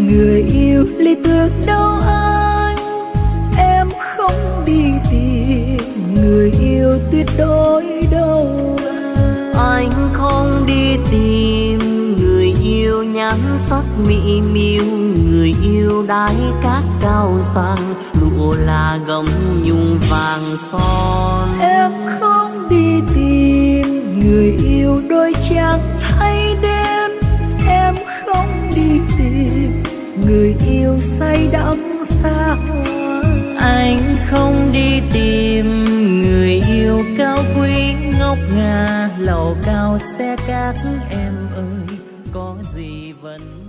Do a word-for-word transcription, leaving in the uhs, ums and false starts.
người yêu lý tưởng đâu anh, em không đi tìm người yêu tuyệt đối đâu anh. Anh không đi tìm người yêu nhắn sắc mỹ miều, người yêu đái cát cao sang lụa là gấm nhung vàng son. Em không đi tìm người yêu đôi trắng thay đêm, em không đi tìm người yêu say đắm xa hoa. Anh không đi tìm người yêu cao quý ngốc ngà lầu cao xe cát, em ơi có gì vẫn